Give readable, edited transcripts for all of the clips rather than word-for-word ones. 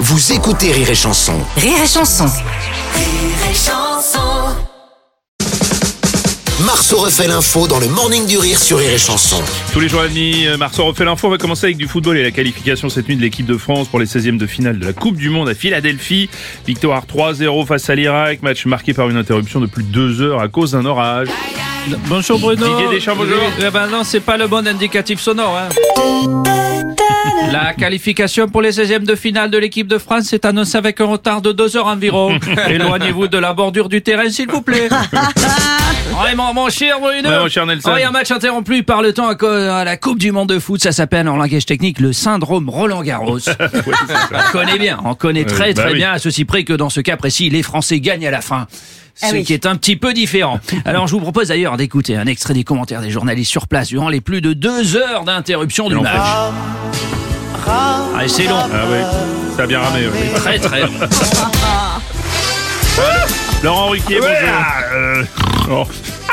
vous écoutez Rire et Chanson. Rire et Chanson. Marceau refait l'info dans le Morning du Rire sur Rire et Chanson. Tous les jours à demi, Marceau refait l'info. On va commencer avec du football et la qualification cette nuit de l'équipe de France pour les 16e de finale de la Coupe du Monde à Philadelphie. Victoire 3-0 face à l'Irak. Match marqué par une interruption de plus de 2 heures à cause d'un orage. Bonjour Bruno. Didier Deschamps, bonjour. Non, c'est pas le bon indicatif sonore. La qualification pour les 16e de finale de l'équipe de France est annoncée avec un retard de 2 heures environ. Éloignez-vous de la bordure du terrain, s'il vous plaît. Ouais, mon cher Bruno. Ouais, mon cher Nelson. Un match interrompu par le temps à la Coupe du Monde de foot. Ça s'appelle en langage technique le syndrome Roland-Garros. On connaît bien, on connaît très bien, à ceci près que dans ce cas précis, les Français gagnent à la fin. Ce qui est un petit peu différent. Alors, je vous propose d'ailleurs d'écouter un extrait des commentaires des journalistes sur place durant les plus de 2 heures d'interruption du match. C'est long. Ah oui, ça a bien ramé. Oui. Très très long. Laurent Ruquier, bonjour.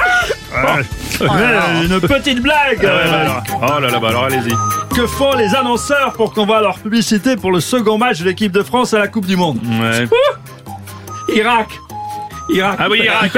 Une petite blague. Oh là là, alors allez-y. Que font les annonceurs pour qu'on voit leur publicité pour le second match de l'équipe de France à la Coupe du Monde? Ouais. Irak. Ah oui, Irak.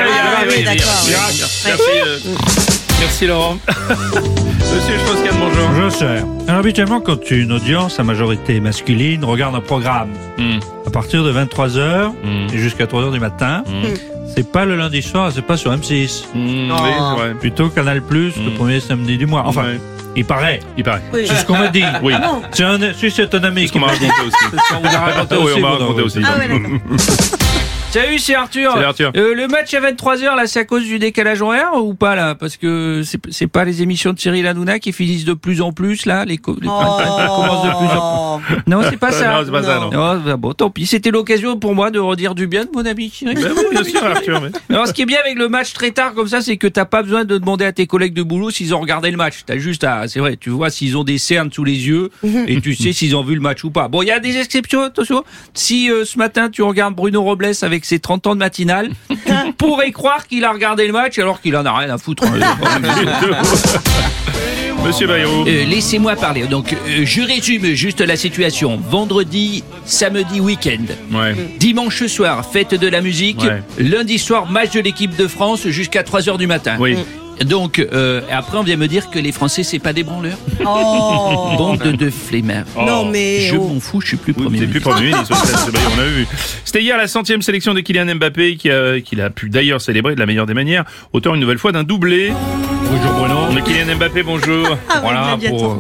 Merci Laurent. Monsieur Strauss-Kahn, bonjour. Je sais. Alors, habituellement, quand une audience à majorité masculine regarde un programme à partir de 23h et jusqu'à 3h du matin, c'est pas le lundi soir, c'est pas sur M6. Oui, c'est vrai. Plutôt Canal+, le premier samedi du mois. Enfin, il paraît. Oui. C'est ce qu'on m'a dit. Oui. C'est un ami Ce qu'on qui m'a m'a dit. raconté aussi. C'est ce qu'on vous a raconté Oui, aussi. on m'a raconté aussi. Salut, c'est Arthur. Salut, Arthur. Le match à 23h, là, c'est à cause du décalage horaire ou pas, là? Parce que c'est pas les émissions de Cyril Hanouna qui finissent de plus en plus, là? Les commencent de plus en plus. Non, c'est pas ça. Non, c'est pas ça, non. Oh, bon, tant pis. C'était l'occasion pour moi de redire du bien de mon ami Cyril. Ben oui, bien sûr, Arthur. Mais... Alors, ce qui est bien avec le match très tard comme ça, c'est que t'as pas besoin de demander à tes collègues de boulot s'ils ont regardé le match. T'as juste à, c'est vrai, tu vois s'ils ont des cernes sous les yeux et tu sais s'ils ont vu le match ou pas. Bon, il y a des exceptions, attention. Si ce matin tu regardes Bruno Robles avec ses 30 ans de matinale, tu pourrais croire qu'il a regardé le match alors qu'il en a rien à foutre. Monsieur Bayrou. Laissez-moi parler. Donc, je résume juste la situation. Vendredi, samedi, week-end. Ouais. Dimanche soir, fête de la musique. Ouais. Lundi soir, match de l'équipe de France jusqu'à 3h du matin. Oui. Donc, après, on vient me dire que les Français, c'est pas des branleurs. Bande de flemmards. Non, mais. Je m'en fous, je suis plus premier C'est plus ministre. Premier ministre, on a vu. C'était hier la 100e sélection de Kylian Mbappé qu'il a pu d'ailleurs célébrer de la meilleure des manières, auteur une nouvelle fois d'un doublé. Bonjour Bruno. De Kylian Mbappé, bonjour. Voilà,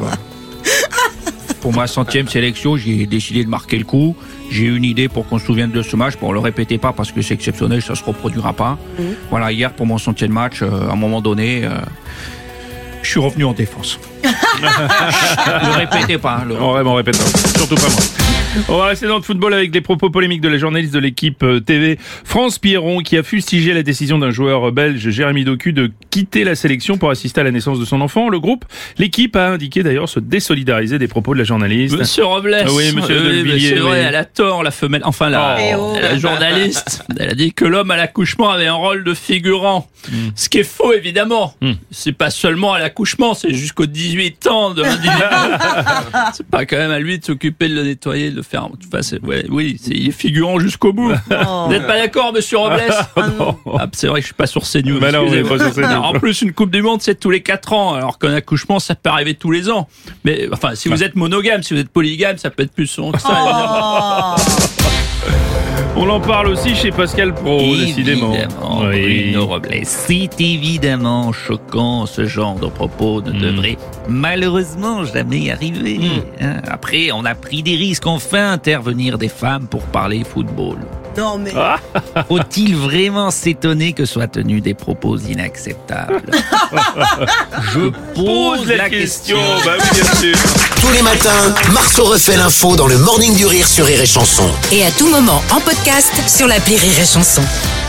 pour ma 100e sélection, j'ai décidé de marquer le coup. J'ai une idée pour qu'on se souvienne de ce match. Bon, le répétez pas parce que c'est exceptionnel, ça se reproduira pas. Voilà, hier pour mon 100e match, à un moment donné, je suis revenu en défense. Le répétez pas. On répète pas. Surtout pas moi. On va rester dans le football avec les propos polémiques de la journaliste de l'équipe TV France Pierron qui a fustigé la décision d'un joueur belge, Jérémy Doku, de quitter la sélection pour assister à la naissance de son enfant. Le groupe, l'équipe a indiqué d'ailleurs se désolidariser des propos de la journaliste. Monsieur Robles, oui, monsieur Delvilliers, c'est vrai, oui. elle a tort, la femelle, enfin la journaliste. Elle a dit que l'homme à l'accouchement avait un rôle de figurant. Ce qui est faux, évidemment. C'est pas seulement à l'accouchement, c'est jusqu'aux 18 ans de l'individu. C'est pas quand même à lui de s'occuper de le nettoyer, de le faire. Enfin, il est figurant jusqu'au bout. Vous n'êtes pas d'accord, monsieur Robles? C'est vrai que je suis pas sur CNews. Mais non, on est pas sur CNews. En plus, une Coupe du Monde, c'est tous les 4 ans, alors qu'un accouchement, ça peut arriver tous les ans. Mais enfin, si vous êtes monogame, si vous êtes polygame, ça peut être plus souvent que ça. Évidemment. On en parle aussi chez Pascal Pro, décidément. Bruno Robles. C'est évidemment choquant, ce genre de propos ne devrait malheureusement jamais arriver. Après, on a pris des risques, on fait intervenir des femmes pour parler football. Non, mais. Faut-il vraiment s'étonner que soient tenus des propos inacceptables? Je pose la question. Bah oui, bien sûr. Tous les matins, Marceau refait l'info dans le Morning du Rire sur Rire et Chanson. Et à tout moment en podcast sur l'appli Rire et Chanson.